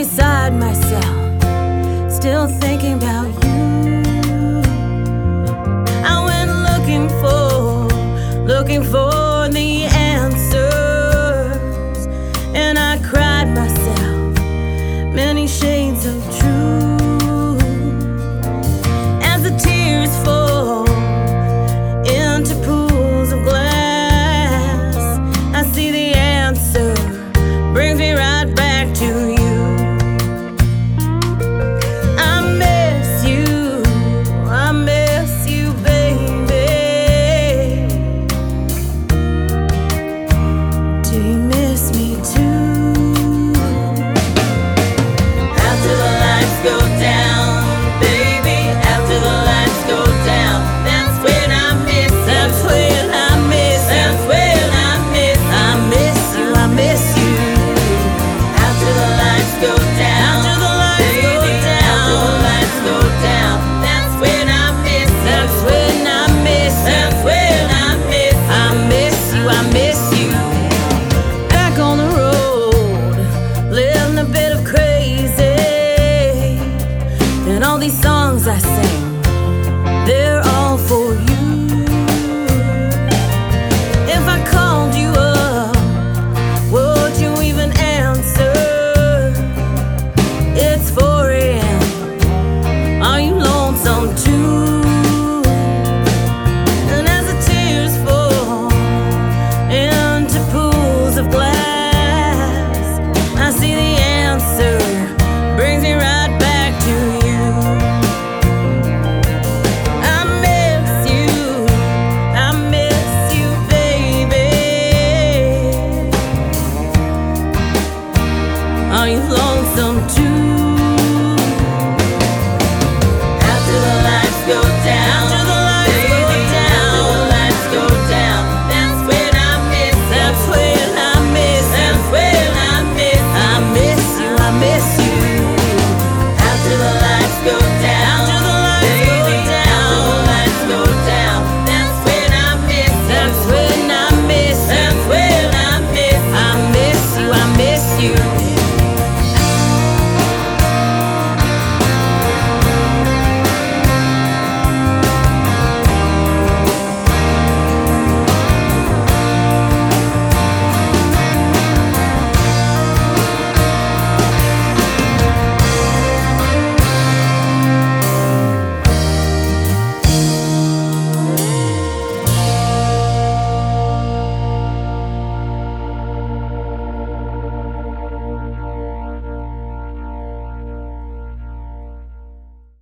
beside myself, still thinking about you. I went looking for the answers, and I cried myself many shades of true. As the tears fall into pools of glass, I see the answer brings me right back to you. Go down, baby, after the lights go down, that's when I miss you. That's when I miss you. That's when I miss you. I miss you, I miss you. After the lights go down, After the lights baby, go down, after the lights go down, that's when I miss you. that's when I miss you. That's when I miss you. I miss you, I miss you. Back on the road, living a bit of crazy. And all these songs I sing, they're all for you. If I called you up, would you even answer? It's 4 a.m. Are you lonesome too? And as the tears fall into pools of glass, I see the answer brings me right back to you. Are you lonesome too?